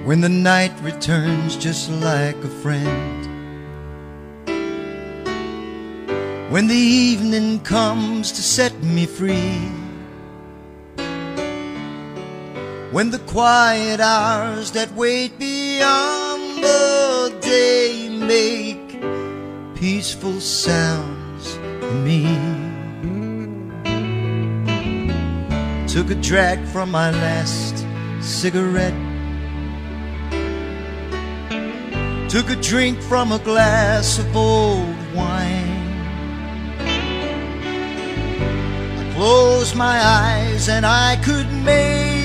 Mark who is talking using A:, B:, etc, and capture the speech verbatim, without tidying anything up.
A: when the night returns just like a friend, when the evening comes to set me free, when the quiet hours that wait beyond the day make peaceful sounds in me. Took a drag from my last cigarette, took a drink from a glass of old wine. I closed my eyes and I could make